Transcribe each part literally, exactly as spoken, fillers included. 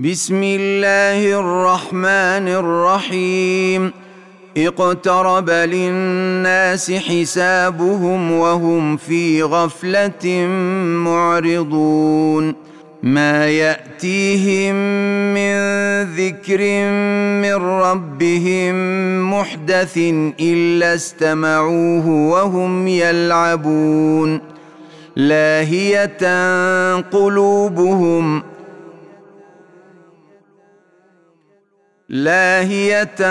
بسم الله الرحمن الرحيم اقترب للناس حسابهم وهم في غفلة معرضون ما يأتيهم من ذكر من ربهم محدث إلا استمعوه وهم يلعبون لاهية قلوبهم لاهية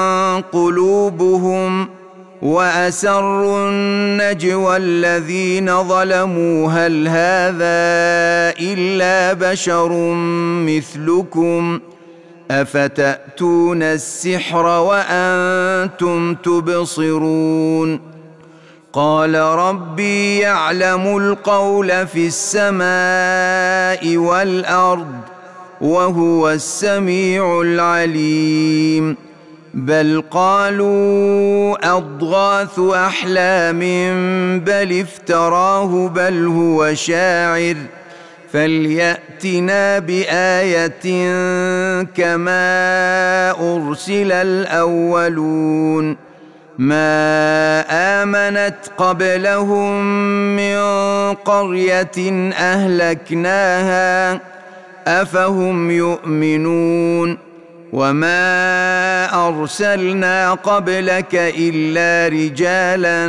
قلوبهم وأسروا النجوى الذين ظلموا هل هذا إلا بشر مثلكم أفتأتون السحر وأنتم تبصرون قال ربي يعلم القول في السماء والأرض وهو السميع العليم بل قالوا أضغاث أحلام بل افتراه بل هو شاعر فليأتنا بآية كما أرسل الأولون ما آمنت قبلهم من قرية أهلكناها أفهم يؤمنون وما أرسلنا قبلك إلا رجالا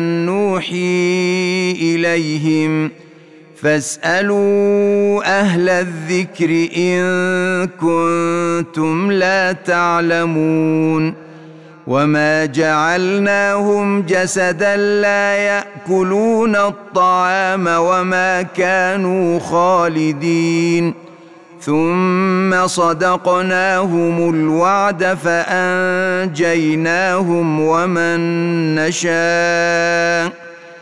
نوحي إليهم فاسألوا أهل الذكر إن كنتم لا تعلمون وما جعلناهم جسدا لا يأكلون الطعام وما كانوا خالدين ثم صدقناهم الوعد فأنجيناهم ومن نشاء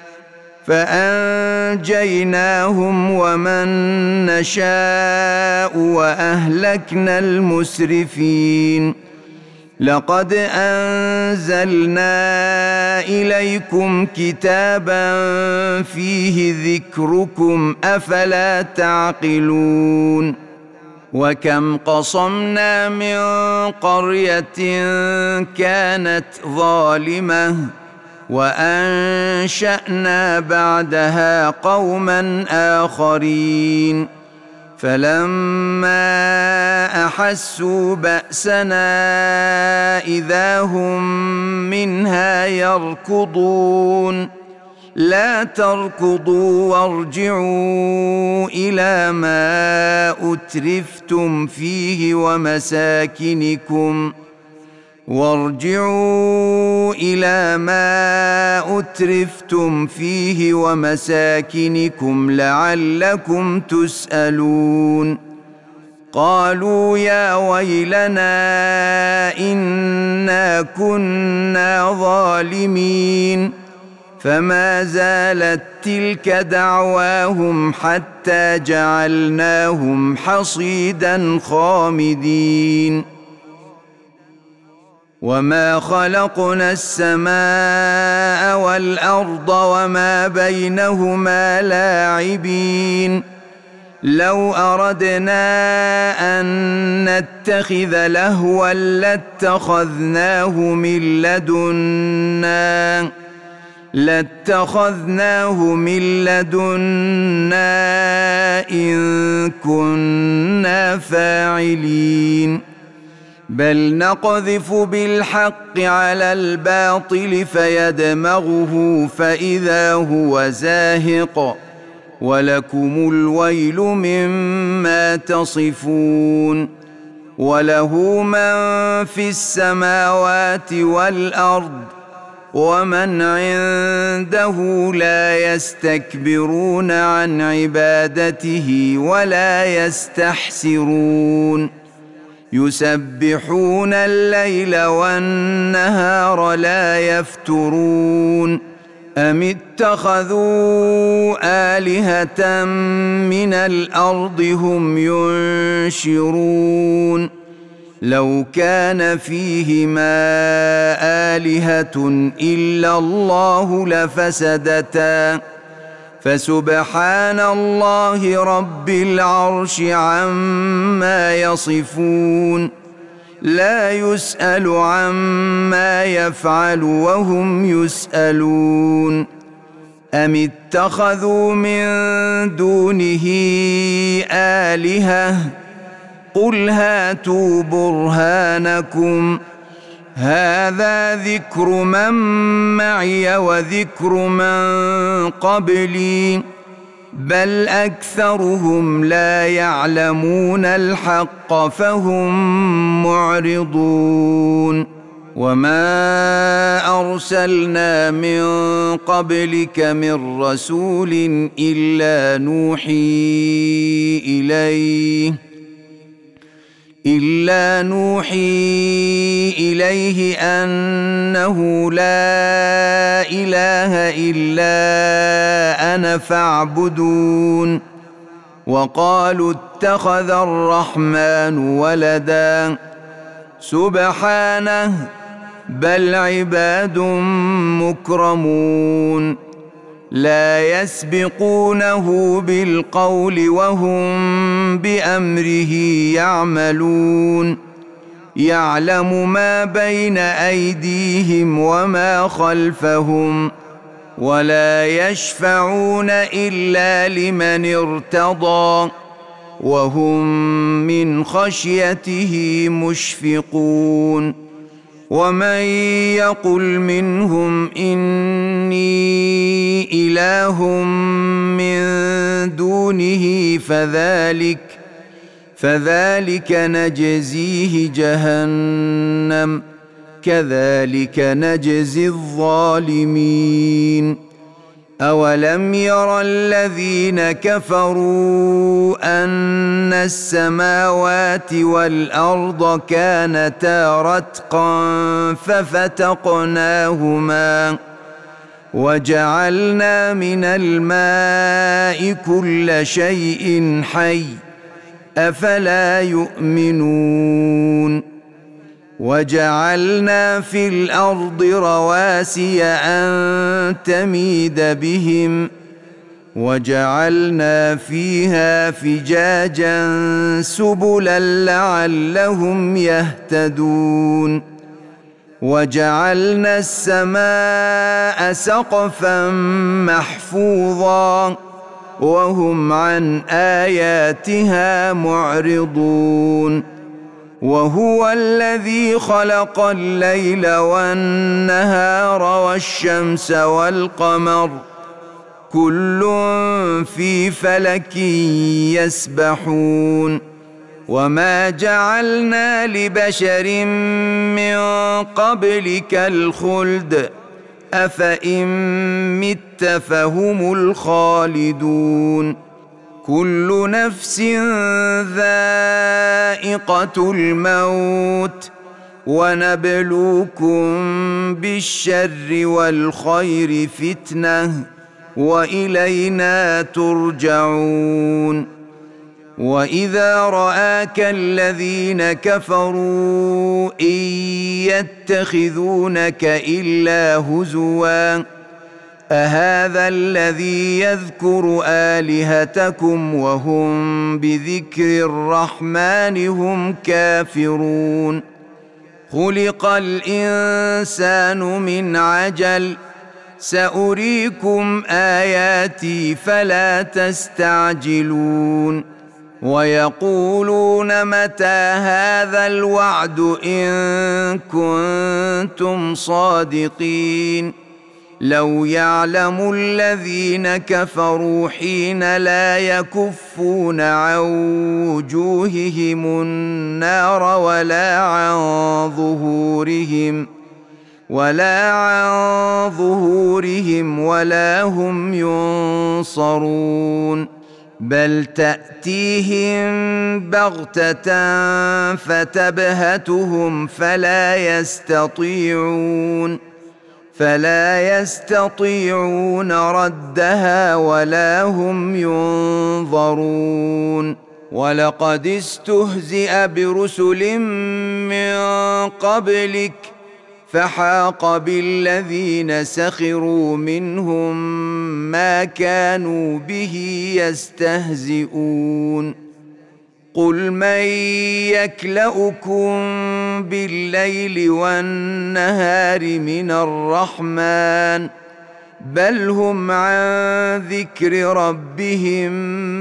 فأنجيناهم ومن نشاء وأهلكنا المسرفين لقد أنزلنا إليكم كتابا فيه ذكركم أفلا تعقلون وكم قصمنا من قرية كانت ظالمة وأنشأنا بعدها قوما آخرين فلما أحسوا بأسنا إذا هم منها يركضون لا تركضوا وارجعوا إلى ما أترفتم فيه ومساكنكم وارجعوا إلى ما أترفتم فيه ومساكنكم لعلكم تسألون قالوا يا ويلنا إنا كنا ظالمين فما زالت تلك دعواهم حتى جعلناهم حصيدا خامدين وما خلقنا السماء والأرض وما بينهما لاعبين لو أردنا أن نتخذ لهوا لاتخذناه من لدنا لاتخذناه من لدنا إن كنا فاعلين بل نقذف بالحق على الباطل فيدمغه فإذا هو زاهق ولكم الويل مما تصفون وله من في السماوات والأرض ومن عنده لا يستكبرون عن عبادته ولا يستحسرون يسبحون الليل والنهار لا يفترون أم اتخذوا آلهة من الأرض هم ينشرون لو كان فيهما آلهة إلا الله لفسدتا فسبحان الله رب العرش عما يصفون لا يسأل عما يفعل وهم يسألون أم اتخذوا من دونه آلهة قل هاتوا برهانكم هذا ذكر من معي وذكر من قبلي بل أكثرهم لا يعلمون الحق فهم معرضون وما أرسلنا من قبلك من رسول إلا نوحي إليه إلا نوحي إليه أنه لا إله إلا أنا فاعبدون وقالوا اتخذ الرحمن ولدا سبحانه بل عباد مكرمون لا يسبقونه بالقول وهم بأمره يعملون يعلم ما بين أيديهم وما خلفهم ولا يشفعون إلا لمن ارتضى وهم من خشيته مشفقون ومن يقل منهم إني إله من دونه فذلك فذلك نجزيه جهنم كذلك نجزي الظالمين أولم ير الذين كفروا أن السماوات والأرض كانتا رتقا ففتقناهما وجعلنا من الماء كل شيء حي أفلا يؤمنون وجعلنا في الأرض رواسي أن تميد بهم وجعلنا فيها فجاجا سبلا لعلهم يهتدون وجعلنا السماء سقفا محفوظا وهم عن آياتها معرضون وهو الذي خلق الليل والنهار والشمس والقمر كل في فلك يسبحون وما جعلنا لبشر من قبلك الخلد أفإن مت فهم الخالدون كل نفس ذائقة الموت ونبلوكم بالشر والخير فتنة وإلينا ترجعون وإذا رآك الذين كفروا إن يتخذونك إلا هزوا أهذا الذي يذكر آلهتكم وهم بذكر الرحمن هم كافرون خلق الإنسان من عجل سأريكم آياتي فلا تستعجلون ويقولون متى هذا الوعد إن كنتم صادقين لو يعلم الذين كفروا حين لا يكفون عن وجوههم النار ولا عن ظهورهم ولا عن ظهورهم ولا هم ينصرون بل تأتيهم بغتة فتبهتهم فلا يستطيعون فلا يستطيعون ردها ولا هم ينظرون ولقد استهزئ برسل من قبلك فحاق بالذين سخروا منهم ما كانوا به يستهزئون قل من يكلؤكم بالليل والنهار من الرحمن بل هم عن ذكر ربهم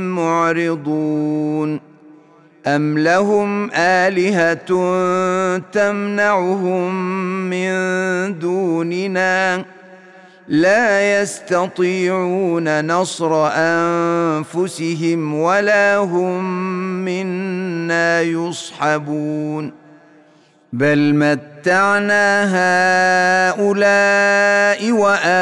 معرضون أم لهم آلهة تمنعهم من دوننا لا يستطيعون نصر أنفسهم ولا هم منا يصحبون بل متعنا هؤلاء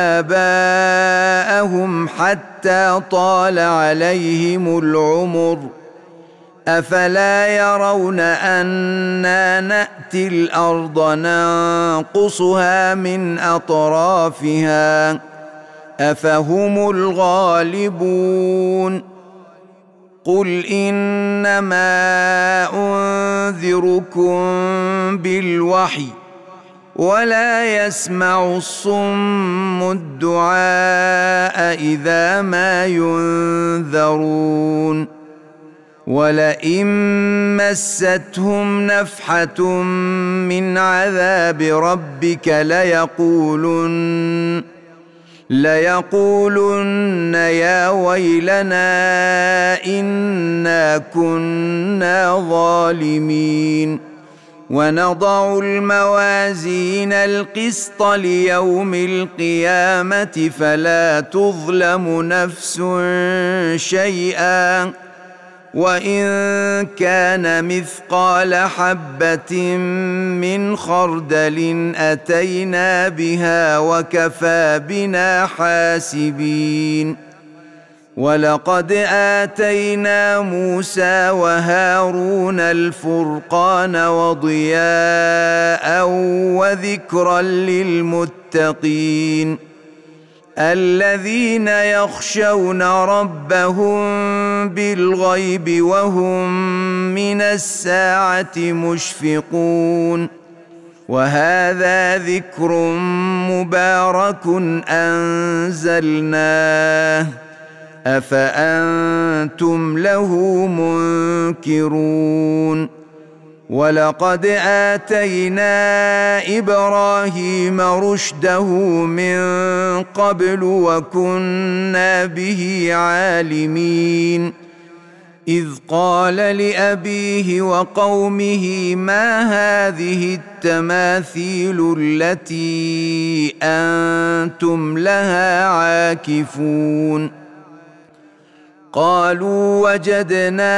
وآباءهم حتى طال عليهم العمر أفلا يرون أنا نأتي الأرض ننقصها من أطرافها أفهم الغالبون قل إنما أنذركم بالوحي ولا يسمع الصم الدعاء إذا ما ينذرون ولئن مستهم نفحة من عذاب ربك ليقولن ليقولن يا ويلنا إنا كنا ظالمين ونضع الموازين القسط ليوم القيامة فلا تظلم نفس شيئا وإن كان مثقال حبة من خردل أتينا بها وكفى بنا حاسبين ولقد آتينا موسى وهارون الفرقان وضياء وذكرا للمتقين الذين يخشون ربهم بالغيب وهم من الساعة مشفقون وهذا ذكر مبارك أنزلناه أفأنتم له منكرون ولقد آتينا إبراهيم رشده من قبل وكنا به عالمين إذ قال لأبيه وقومه ما هذه التماثيل التي أنتم لها عاكفون قالوا وجدنا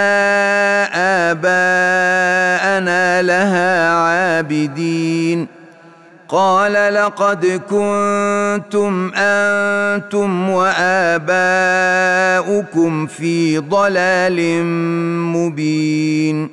آباءنا لها عابدين قال لقد كنتم أنتم وآباؤكم في ضلال مبين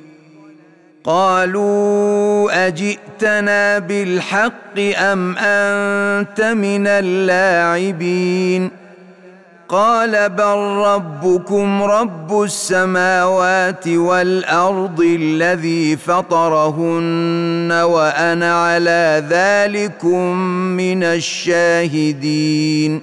قالوا أجئتنا بالحق أم أنت من اللاعبين قال بل ربكم رب السماوات والأرض الذي فطرهن وأنا على ذلكم من الشاهدين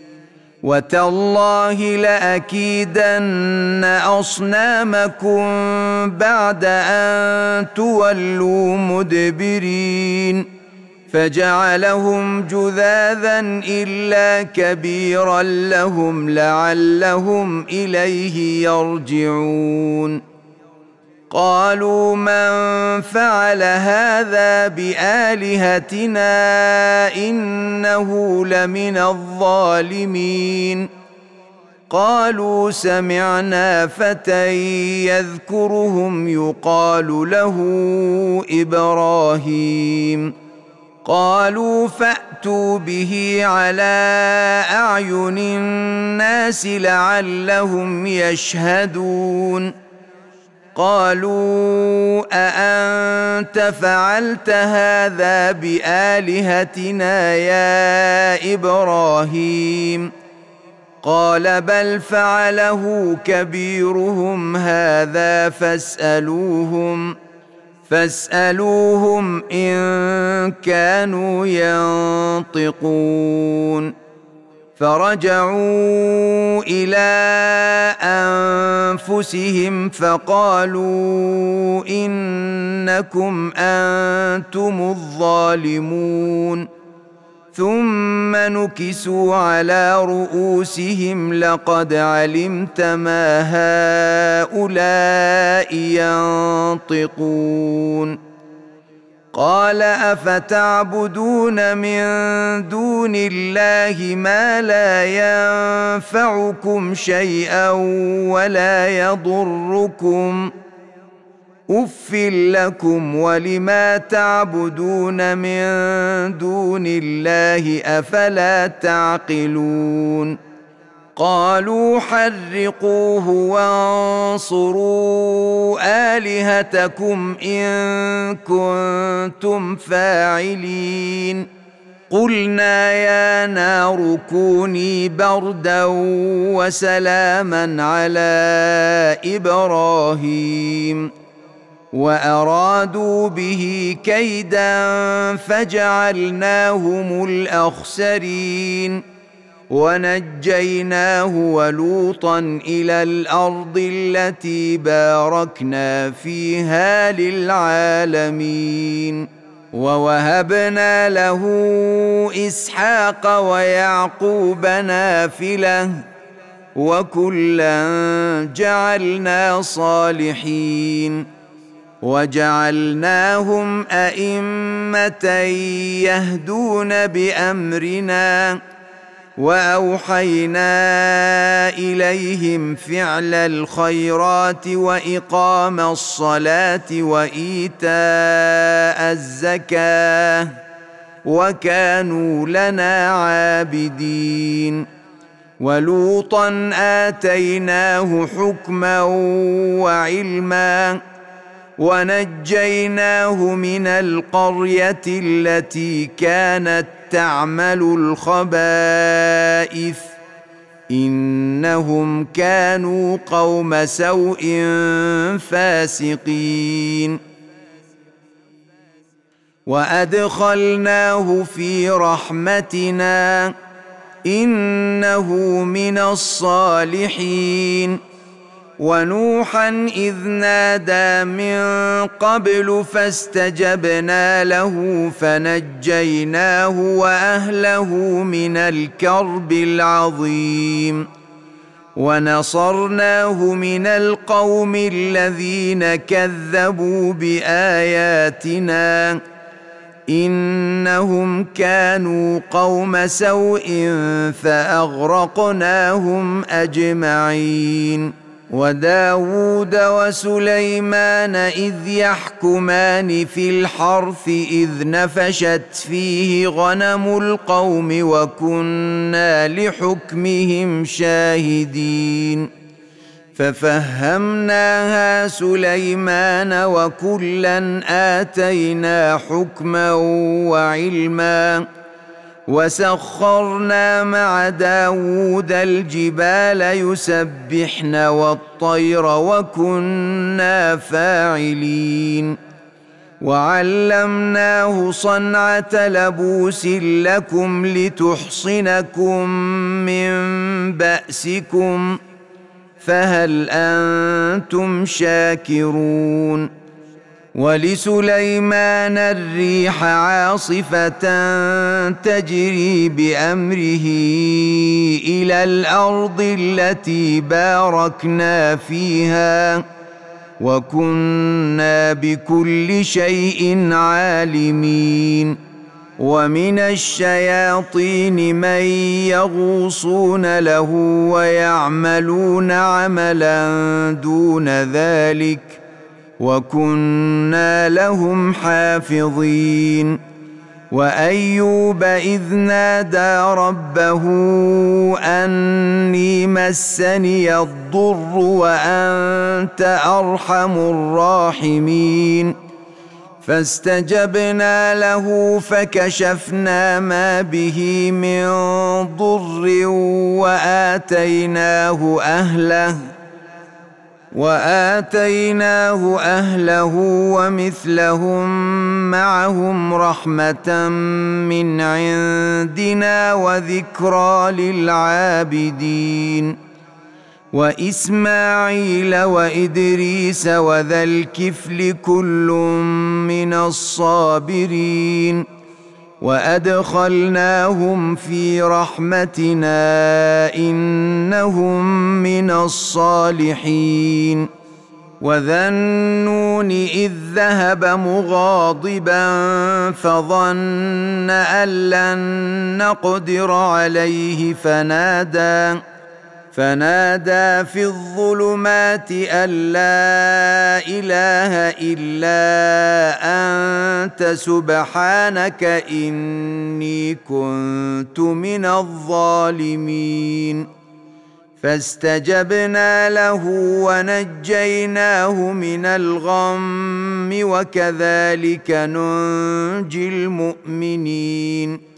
وتالله لأكيدن أصنامكم بعد أن تولوا مدبرين فجعلهم جذاذا إلا كبيرا لهم لعلهم إليه يرجعون قالوا من فعل هذا بآلهتنا إنه لمن الظالمين قالوا سمعنا فتى يذكرهم يقال له إبراهيم قالوا فأتوا به على أعين الناس لعلهم يشهدون قالوا أأنت فعلت هذا بآلهتنا يا إبراهيم قال بل فعله كبيرهم هذا فاسألوهم فاسألوهم إن كانوا ينطقون. فرجعوا إلى أنفسهم فقالوا إنكم أنتم الظالمون. ثم نكسوا على رؤوسهم لقد علمت ما هؤلاء ينطقون. قال أفتعبدون من دون الله ما لا ينفعكم شيئا ولا يضركم أف لكم ولما تعبدون من دون الله أفلا تعقلون. قالوا حرقوه وانصروا آلهتكم إن كنتم فاعلين. قلنا يا نار كوني بردا وسلاما على إبراهيم وأرادوا به كيدا فجعلناهم الأخسرين. ونجيناه ولوطا إلى الأرض التي باركنا فيها للعالمين. ووهبنا له إسحاق ويعقوب نافلة وكلا جعلنا صالحين. وجعلناهم أئمة يهدون بأمرنا وأوحينا إليهم فعل الخيرات وإقام الصلاة وإيتاء الزكاة وكانوا لنا عابدين. ولوطا آتيناه حكما وعلما ونجيناه من القرية التي كانت تعمل الخبائث إنهم كانوا قوم سوء فاسقين. وأدخلناه في رحمتنا إنه من الصالحين. ونوحا إذ نادى من قبل فاستجبنا له فنجيناه وأهله من الكرب العظيم. ونصرناه من القوم الذين كذبوا بآياتنا إنهم كانوا قوم سوء فأغرقناهم أجمعين. وداود وسليمان إذ يحكمان في الحرث إذ نفشت فيه غنم القوم وكنا لحكمهم شاهدين. ففهمناها سليمان وكلا آتينا حكما وعلما. وسخرنا مع داود الجبال يسبحن والطير وكنا فاعلين. وعلمناه صنعة لبوس لكم لتحصنكم من بأسكم فهل أنتم شاكرون. ولسليمان الريح عاصفة تجري بأمره إلى الأرض التي باركنا فيها وكنا بكل شيء عالمين. ومن الشياطين من يغوصون له ويعملون عملا دون ذلك وكنا لهم حافظين. وأيوب إذ نادى ربه أني مسني الضر وأنت أرحم الراحمين. فاستجبنا له فكشفنا ما به من ضر وآتيناه أهله وآتيناه أهله ومثلهم معهم رحمة من عندنا وذكرى للعابدين وإسماعيل وإدريس وذا الكفل كل من الصابرين وأدخلناهم في رحمتنا إنهم من الصالحين وذا النون إذ ذهب مغاضبا فظن أن لن نقدر عليه فنادى فنادى في الظلمات أن لا إله إلا أنت سبحانك إني كنت من الظالمين فاستجبنا له ونجيناه من الغم وكذلك ننجي المؤمنين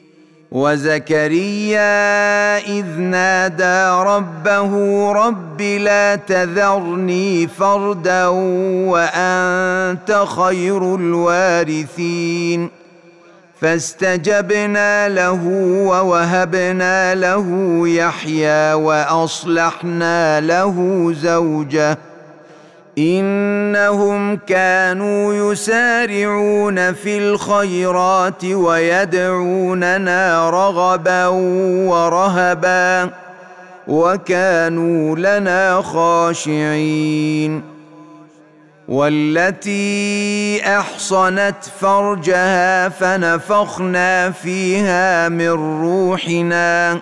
وزكريا إذ نادى ربه رب لا تذرني فردا وأنت خير الوارثين فاستجبنا له ووهبنا له يحيى وأصلحنا له زوجه إنهم كانوا يسارعون في الخيرات ويدعوننا رغبا ورهبا وكانوا لنا خاشعين والتي أحصنت فرجها فنفخنا فيها من روحنا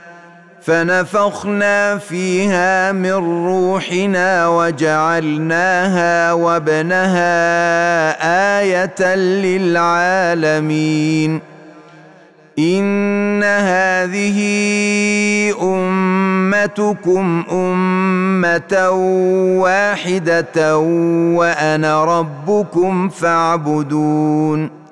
فنفخنا فيها من روحنا وجعلناها وابنها آية للعالمين إن هذه أمتكم أمة واحدة وأنا ربكم فاعبدون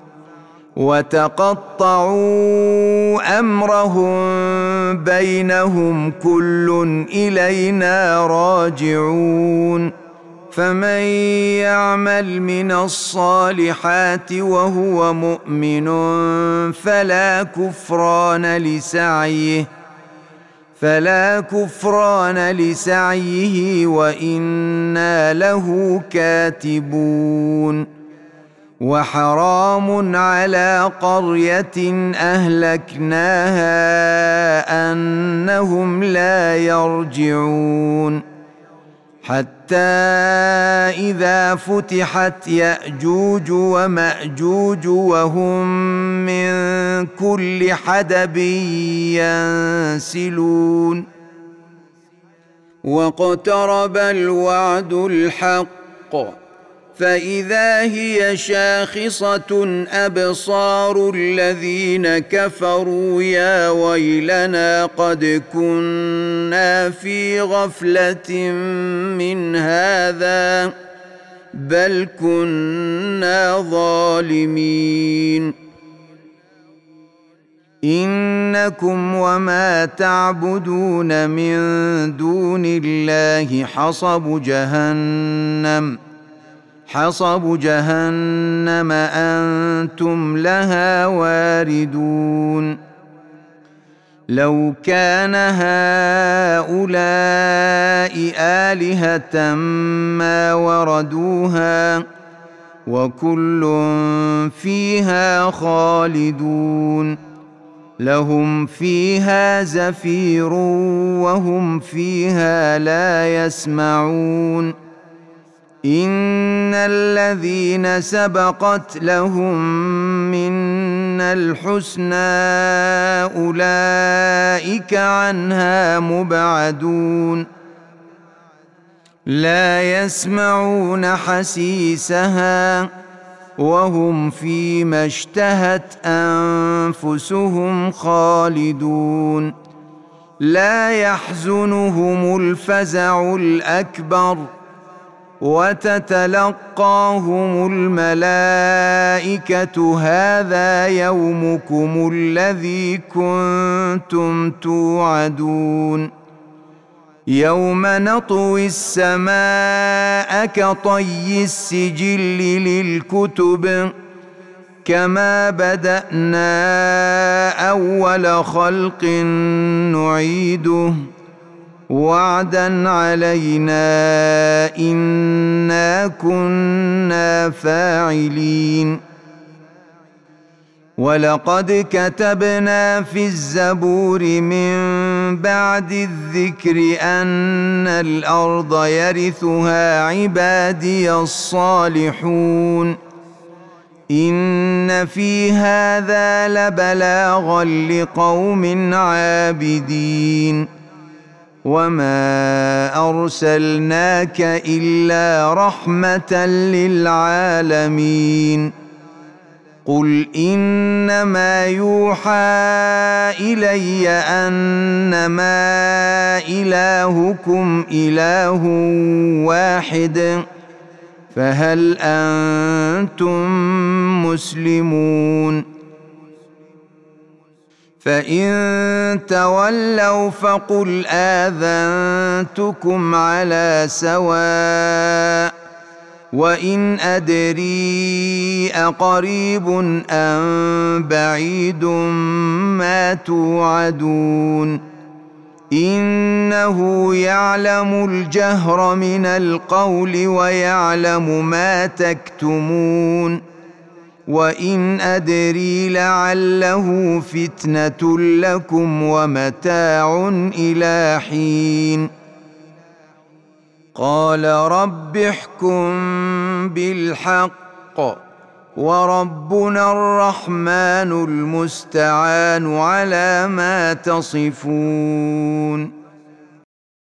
وتقطعوا أمرهم بينهم كل إلينا راجعون فمن يعمل من الصالحات وهو مؤمن فلا كفران لسعيه فلا كفران لسعيه وإنا له كاتبون وحرام على قرية أهلكناها أنهم لا يرجعون حتى إذا فتحت يأجوج ومأجوج وهم من كل حدب ينسلون واقترب الوعد الحق فإذا هي شاخصة أبصار الذين كفروا يا ويلنا قد كنا في غفلة من هذا بل كنا ظالمين إنكم وما تعبدون من دون الله حصب جهنم حصب جهنم أنتم لها واردون لو كان هؤلاء آلهة ما وردوها وكل فيها خالدون لهم فيها زفير وهم فيها لا يسمعون إن الذين سبقت لهم منا الحسنى أولئك عنها مبعدون لا يسمعون حسيسها وهم فيما اشتهت أنفسهم خالدون لا يحزنهم الفزع الأكبر وتتلقاهم الملائكة هذا يومكم الذي كنتم توعدون يوم نطوي السماء كطي السجل للكتب كما بدأنا أول خلق نعيده وعدا علينا إنا كنا فاعلين ولقد كتبنا في الزبور من بعد الذكر أن الأرض يرثها عبادي الصالحون إن في هذا لبلاغا لقوم عابدين وما أرسلناك إلا رحمة للعالمين قل إنما يوحى إلي أنما إلهكم إله واحد فهل أنتم مسلمون فإن تولوا فقل آذنتكم على سواء وإن أدري أقريب أم بعيد ما توعدون إنه يعلم الجهر من القول ويعلم ما تكتمون وإن أدري لعله فتنة لكم ومتاع إلى حين قال رب احكم بالحق وربنا الرحمن المستعان على ما تصفون.